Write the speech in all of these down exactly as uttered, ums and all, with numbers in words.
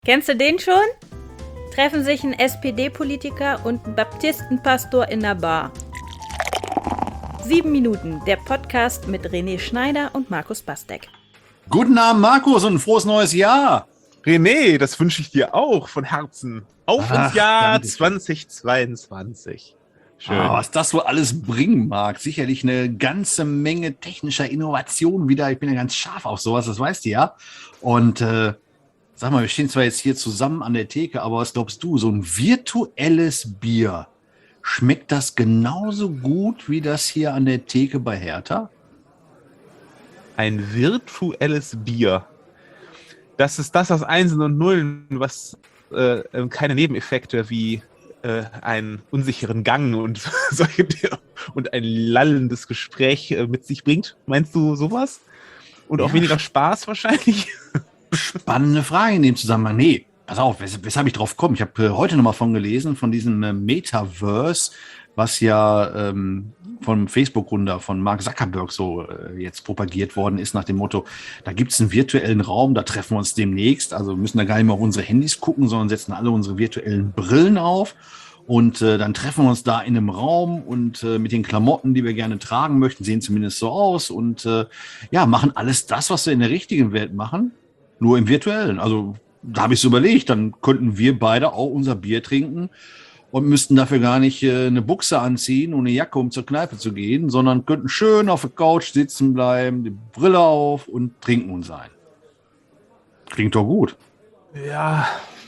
Kennst du den schon? Treffen sich ein S P D-Politiker und ein Baptistenpastor in der Bar. Sieben Minuten, der Podcast mit René Schneider und Markus Bastek. Guten Abend, Markus, und ein frohes neues Jahr. René, das wünsche ich dir auch von Herzen. Auf Ach, ins Jahr danke. zweitausendzweiundzwanzig. Schön. Ah, was das wohl alles bringen mag. Sicherlich eine ganze Menge technischer Innovationen wieder. Ich bin ja ganz scharf auf sowas, das weißt du ja. Und äh, sag mal, wir stehen zwar jetzt hier zusammen an der Theke, aber was glaubst du, so ein virtuelles Bier, schmeckt das genauso gut wie das hier an der Theke bei Hertha? Ein virtuelles Bier. Das ist das aus Einsen und Nullen, was äh, keine Nebeneffekte wie äh, einen unsicheren Gang und solche und ein lallendes Gespräch äh, mit sich bringt. Meinst du sowas? Und auch Ja, weniger Spaß wahrscheinlich? Spannende Frage in dem Zusammenhang. Nee, pass auf, wes weshalb ich drauf komme. Ich habe äh, heute nochmal von gelesen, von diesem äh, Metaverse, was ja ähm, vom Facebook-Gründer, von Mark Zuckerberg so äh, jetzt propagiert worden ist, nach dem Motto, da gibt es einen virtuellen Raum, da treffen wir uns demnächst, also müssen da gar nicht mehr auf unsere Handys gucken, sondern setzen alle unsere virtuellen Brillen auf und äh, dann treffen wir uns da in einem Raum und äh, mit den Klamotten, die wir gerne tragen möchten, sehen zumindest so aus und äh, ja, machen alles das, was wir in der richtigen Welt machen, nur im virtuellen. Also da habe ich so überlegt, dann könnten wir beide auch unser Bier trinken und müssten dafür gar nicht äh, eine Buchse anziehen und eine Jacke, um zur Kneipe zu gehen, sondern könnten schön auf der Couch sitzen bleiben, die Brille auf und trinken uns ein. Klingt doch gut. Ja.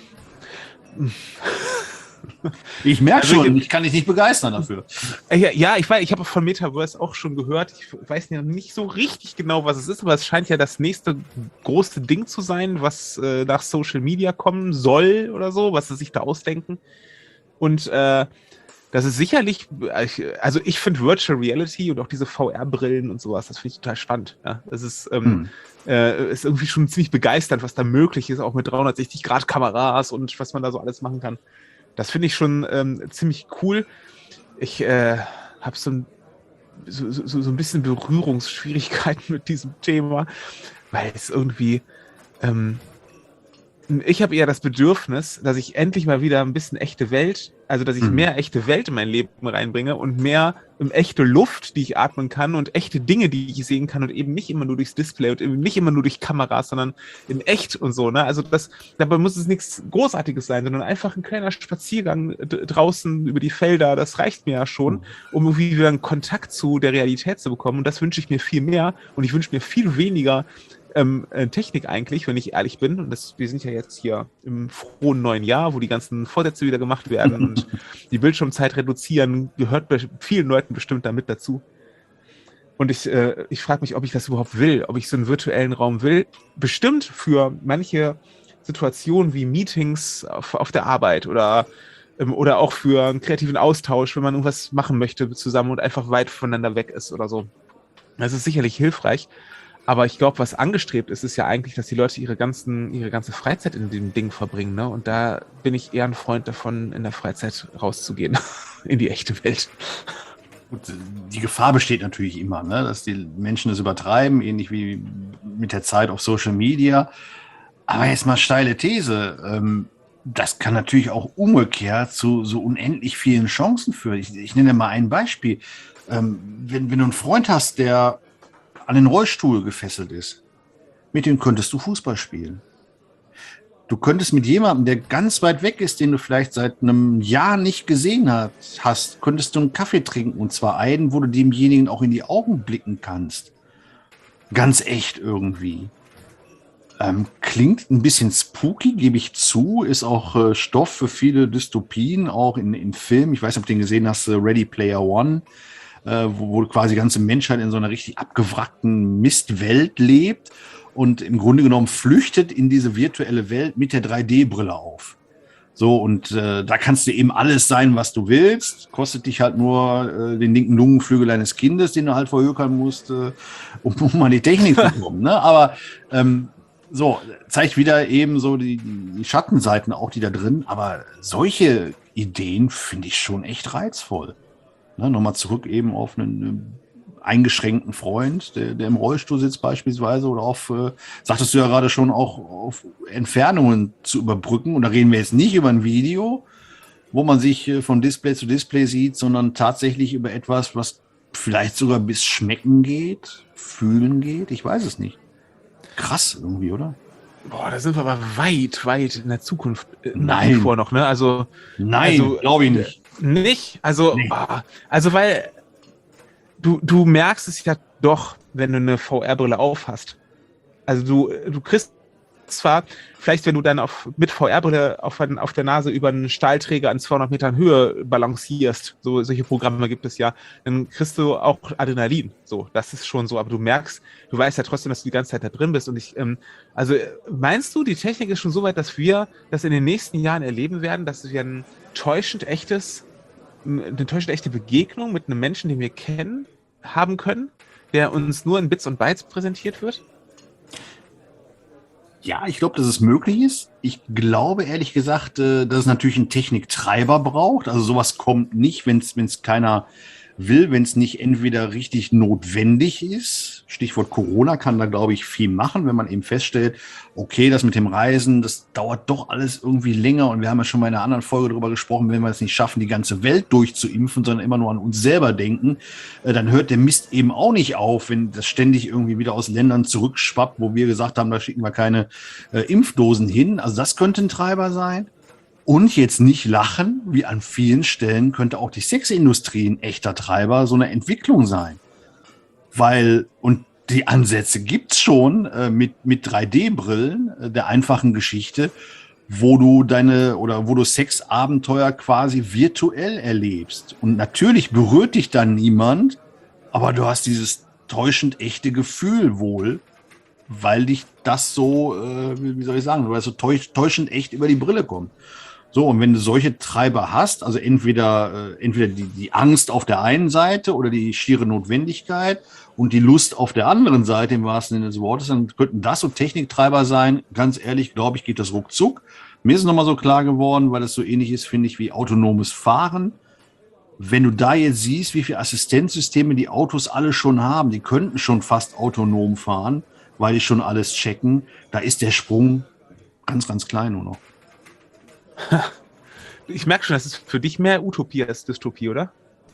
Ich merke Also schon, ich- ich kann dich nicht begeistern dafür. Äh, Ja, ja, ich weiß, ich habe von Metaverse auch schon gehört. Ich weiß ja nicht so richtig genau, was es ist, aber es scheint ja das nächste große Ding zu sein, was äh, nach Social Media kommen soll oder so, was sie sich da ausdenken. Und äh, das ist sicherlich, also ich finde Virtual Reality und auch diese V R-Brillen und sowas, das finde ich total spannend. Ja, das ist, ähm, Hm. äh, ist irgendwie schon ziemlich begeisternd, was da möglich ist, auch mit dreihundertsechzig Grad Kameras und was man da so alles machen kann. Das finde ich schon ähm, ziemlich cool. Ich äh, habe so ein, so, so, so ein bisschen Berührungsschwierigkeiten mit diesem Thema, weil es irgendwie, ähm, ich habe eher das Bedürfnis, dass ich endlich mal wieder ein bisschen echte Welt, also dass ich Mhm. mehr echte Welt in mein Leben reinbringe und mehr um echte Luft, die ich atmen kann und echte Dinge, die ich sehen kann und eben nicht immer nur durchs Display und eben nicht immer nur durch Kameras, sondern in echt und so. Ne? Also das, dabei muss es nichts Großartiges sein, sondern einfach ein kleiner Spaziergang d- draußen über die Felder, das reicht mir ja schon, um irgendwie wieder einen Kontakt zu der Realität zu bekommen. Und das wünsche ich mir viel mehr und ich wünsche mir viel weniger ähm, äh, Technik eigentlich, wenn ich ehrlich bin. Und das, wir sind ja jetzt hier im frohen neuen Jahr, wo die ganzen Vorsätze wieder gemacht werden und die Bildschirmzeit reduzieren, gehört bei vielen Leuten bestimmt damit dazu. Und ich, äh, ich frage mich, ob ich das überhaupt will, ob ich so einen virtuellen Raum will. Bestimmt für manche Situationen wie Meetings auf, auf der Arbeit oder, ähm, oder auch für einen kreativen Austausch, wenn man irgendwas machen möchte zusammen und einfach weit voneinander weg ist oder so. Das ist sicherlich hilfreich. Aber ich glaube, was angestrebt ist, ist ja eigentlich, dass die Leute ihre ganzen, ihre ganze Freizeit in dem Ding verbringen, ne? Und da bin ich eher ein Freund davon, in der Freizeit rauszugehen, in die echte Welt. Gut, die Gefahr besteht natürlich immer, ne, dass die Menschen das übertreiben, ähnlich wie mit der Zeit auf Social Media. Aber jetzt mal steile These. Ähm, das kann natürlich auch umgekehrt zu so unendlich vielen Chancen führen. Ich, ich nenne mal ein Beispiel. Ähm, wenn, wenn du einen Freund hast, der an den Rollstuhl gefesselt ist, mit dem könntest du Fußball spielen. Du könntest mit jemandem, der ganz weit weg ist, den du vielleicht seit einem Jahr nicht gesehen hast, könntest du einen Kaffee trinken, und zwar einen, wo du demjenigen auch in die Augen blicken kannst. Ganz echt irgendwie. Ähm, klingt ein bisschen spooky, gebe ich zu, ist auch äh, Stoff für viele Dystopien, auch in, in Filmen. Ich weiß nicht, ob du den gesehen hast, äh, Ready Player One, äh, wo, wo quasi die ganze Menschheit in so einer richtig abgewrackten Mistwelt lebt und im Grunde genommen flüchtet in diese virtuelle Welt mit der drei D Brille auf. So, und äh, da kannst du eben alles sein, was du willst. Kostet dich halt nur äh, den linken Lungenflügel eines Kindes, den du halt verhökern musst, äh, um, um an die Technik zu kommen. Ne? Aber ähm, so, zeigt wieder eben so die, die Schattenseiten auch, die da drin. Aber solche Ideen finde ich schon echt reizvoll. Ne? Nochmal zurück eben auf eine, eine eingeschränkten Freund, der, der im Rollstuhl sitzt beispielsweise, oder auf, äh, sagtest du ja gerade schon, auch auf Entfernungen zu überbrücken. Und da reden wir jetzt nicht über ein Video, wo man sich äh, von Display zu Display sieht, sondern tatsächlich über etwas, was vielleicht sogar bis Schmecken geht, Fühlen geht. Ich weiß es nicht. Krass irgendwie, oder? Boah, da sind wir aber weit, weit in der Zukunft. Äh, Nein. Vor noch, ne? Also, Nein, also, glaube ich nicht. Nicht? Also, Nee. oh, also weil du, du merkst es ja doch, wenn du eine V R-Brille auf hast. Also du, du kriegst zwar, vielleicht wenn du dann auf, mit V R-Brille auf, auf der Nase über einen Stahlträger an zweihundert Metern Höhe balancierst, so solche Programme gibt es ja, dann kriegst du auch Adrenalin. So, das ist schon so, aber du merkst, du weißt ja trotzdem, dass du die ganze Zeit da drin bist. Und ich, ähm, also meinst du, die Technik ist schon so weit, dass wir das in den nächsten Jahren erleben werden, dass wir ein täuschend echtes, eine täuschend echte Begegnung mit einem Menschen, den wir kennen, haben können, der uns nur in Bits und Bytes präsentiert wird? Ja, ich glaube, dass es möglich ist. Ich glaube, ehrlich gesagt, äh, dass es natürlich einen Techniktreiber braucht. Also sowas kommt nicht, wenn es keiner will, wenn es nicht entweder richtig notwendig ist. Stichwort Corona kann da, glaube ich, viel machen, wenn man eben feststellt, okay, das mit dem Reisen, das dauert doch alles irgendwie länger. Und wir haben ja schon mal in einer anderen Folge darüber gesprochen, wenn wir es nicht schaffen, die ganze Welt durchzuimpfen, sondern immer nur an uns selber denken, äh, dann hört der Mist eben auch nicht auf, wenn das ständig irgendwie wieder aus Ländern zurückschwappt, wo wir gesagt haben, da schicken wir keine äh, Impfdosen hin. Also das könnte ein Treiber sein. Und jetzt nicht lachen, wie an vielen Stellen könnte auch die Sexindustrie ein echter Treiber so eine Entwicklung sein. Weil, und die Ansätze gibt's schon äh, mit, mit drei D-Brillen äh, der einfachen Geschichte, wo du deine oder wo du Sexabenteuer quasi virtuell erlebst. Und natürlich berührt dich dann niemand, aber du hast dieses täuschend echte Gefühl wohl, weil dich das so, äh, wie soll ich sagen, weil es so täuschend echt über die Brille kommt. So, und wenn du solche Treiber hast, also entweder, äh, entweder die, die Angst auf der einen Seite oder die schiere Notwendigkeit und die Lust auf der anderen Seite, im wahrsten Sinne des Wortes, dann könnten das so Techniktreiber sein. Ganz ehrlich, glaube ich, geht das ruckzuck. Mir ist nochmal so klar geworden, weil das so ähnlich ist, finde ich, wie autonomes Fahren. Wenn du da jetzt siehst, wie viele Assistenzsysteme die Autos alle schon haben, die könnten schon fast autonom fahren, weil die schon alles checken, da ist der Sprung ganz, ganz klein nur noch. Ich merke schon, das ist für dich mehr Utopie als Dystopie, oder?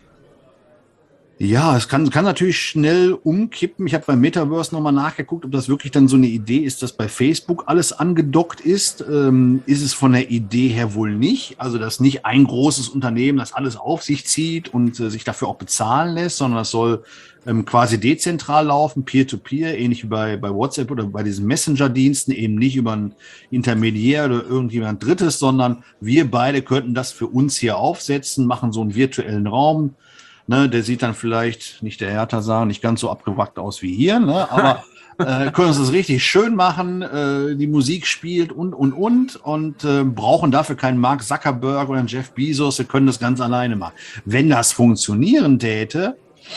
Ja, es kann, kann natürlich schnell umkippen. Ich habe beim Metaverse nochmal nachgeguckt, ob das wirklich dann so eine Idee ist, dass bei Facebook alles angedockt ist. Ähm, ist es von der Idee her wohl nicht. Also, dass nicht ein großes Unternehmen das alles auf sich zieht und äh, sich dafür auch bezahlen lässt, sondern das soll ähm, quasi dezentral laufen, Peer-to-Peer, ähnlich wie bei, bei WhatsApp oder bei diesen Messenger-Diensten, eben nicht über einen Intermediär oder irgendjemand Drittes, sondern wir beide könnten das für uns hier aufsetzen, machen so einen virtuellen Raum. Ne, der sieht dann vielleicht, nicht der Hertha nicht ganz so abgewrackt aus wie hier, ne, aber äh, können uns das richtig schön machen, äh, die Musik spielt und, und, und und äh, brauchen dafür keinen Mark Zuckerberg oder einen Jeff Bezos, wir können das ganz alleine machen. Wenn das funktionieren täte,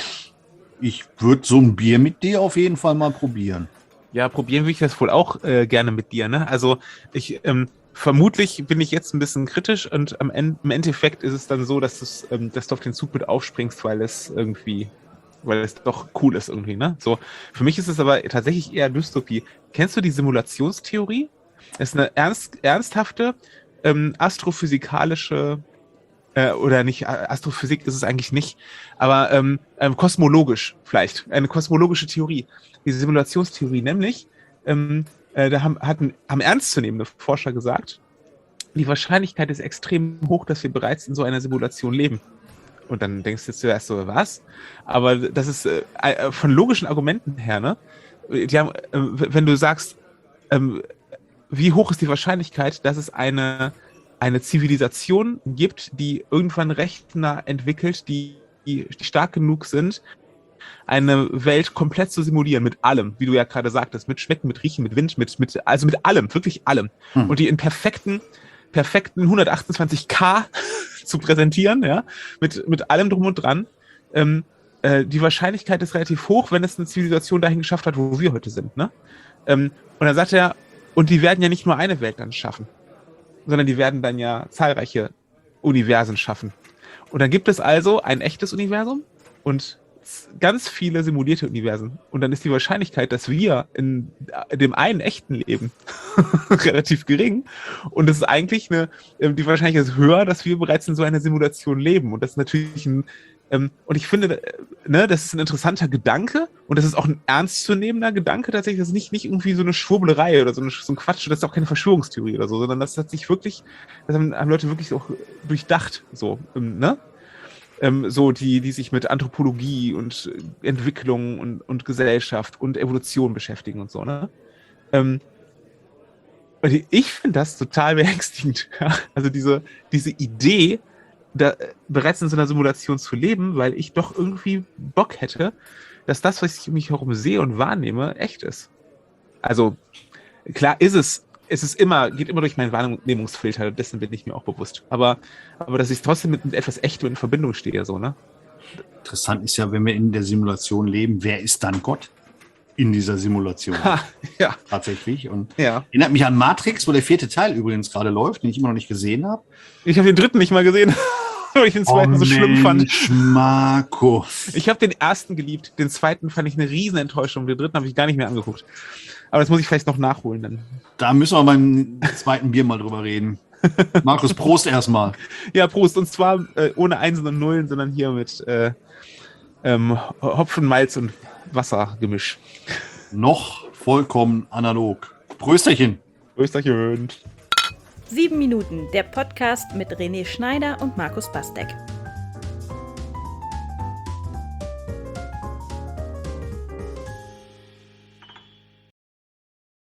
ich würde so ein Bier mit dir auf jeden Fall mal probieren. Ja, probieren will ich das wohl auch äh, gerne mit dir, ne? Also ich, ähm, vermutlich bin ich jetzt ein bisschen kritisch und am Ende, im Endeffekt ist es dann so, dass, es, ähm, dass du auf den Zug mit aufspringst, weil es irgendwie, weil es doch cool ist irgendwie, ne? So, für mich ist es aber tatsächlich eher Dystopie. Kennst du die Simulationstheorie? Das ist eine ernst, ernsthafte ähm, astrophysikalische äh, oder nicht, Astrophysik ist es eigentlich nicht, aber ähm, ähm, kosmologisch vielleicht, eine kosmologische Theorie. Die Simulationstheorie nämlich, ähm, Äh, da haben, hatten, haben ernstzunehmende Forscher gesagt, die Wahrscheinlichkeit ist extrem hoch, dass wir bereits in so einer Simulation leben. Und dann denkst du zuerst so, was? Aber das ist äh, von logischen Argumenten her, ne? Die haben, äh, wenn du sagst, ähm, wie hoch ist die Wahrscheinlichkeit, dass es eine, eine Zivilisation gibt, die irgendwann Rechner entwickelt, die, die stark genug sind, eine Welt komplett zu simulieren, mit allem, wie du ja gerade sagtest, mit Schmecken, mit Riechen, mit Wind, mit, mit also mit allem, wirklich allem. Hm. Und die in perfekten, perfekten hundertachtundzwanzig K zu präsentieren, ja, mit, mit allem drum und dran. Ähm, äh, die Wahrscheinlichkeit ist relativ hoch, wenn es eine Zivilisation dahin geschafft hat, wo wir heute sind, ne? Ähm, und dann sagt er, und die werden ja nicht nur eine Welt dann schaffen, sondern die werden dann ja zahlreiche Universen schaffen. Und dann gibt es also ein echtes Universum und ganz viele simulierte Universen. Und dann ist die Wahrscheinlichkeit, dass wir in dem einen echten leben, relativ gering. Und es ist eigentlich eine, die Wahrscheinlichkeit ist höher, dass wir bereits in so einer Simulation leben. Und das ist natürlich ein, ähm, und ich finde, ne, das ist ein interessanter Gedanke und das ist auch ein ernstzunehmender Gedanke tatsächlich. Das ist nicht, nicht irgendwie so eine Schwurblerei oder so, eine, so ein Quatsch. Das ist auch keine Verschwörungstheorie oder so, sondern das hat sich wirklich, das haben, haben Leute wirklich auch durchdacht, so, ne? Ähm, so, die, die sich mit Anthropologie und Entwicklung und, und Gesellschaft und Evolution beschäftigen und so, ne? Ähm, und ich finde das total beängstigend. Ja? Also diese, diese Idee, da, bereits in so einer Simulation zu leben, weil ich doch irgendwie Bock hätte, dass das, was ich um mich herum sehe und wahrnehme, echt ist. Also, klar ist es, es ist immer, geht immer durch meinen Wahrnehmungsfilter, dessen bin ich mir auch bewusst. Aber, aber dass ich trotzdem mit, mit etwas Echtem in Verbindung stehe, so, ne? Interessant ist ja, wenn wir in der Simulation leben, wer ist dann Gott in dieser Simulation? Ha, ja. Tatsächlich. Und Ja. erinnert mich an Matrix, wo der vierte Teil übrigens gerade läuft, den ich immer noch nicht gesehen habe. Ich habe den dritten nicht mal gesehen, weil ich den zweiten oh, so schlimm fand. Mensch, Markus. Ich habe den ersten geliebt, den zweiten fand ich eine riesen Enttäuschung, den dritten habe ich gar nicht mehr angeguckt. Aber das muss ich vielleicht noch nachholen dann. Da müssen wir beim zweiten Bier mal drüber reden. Markus, Prost erstmal. Ja, Prost. Und zwar äh, ohne Einsen und Nullen, sondern hier mit äh, ähm, Hopfen, Malz und Wassergemisch. Noch vollkommen analog. Prösterchen. Prösterchen. Sieben Minuten, der Podcast mit René Schneider und Markus Bastek.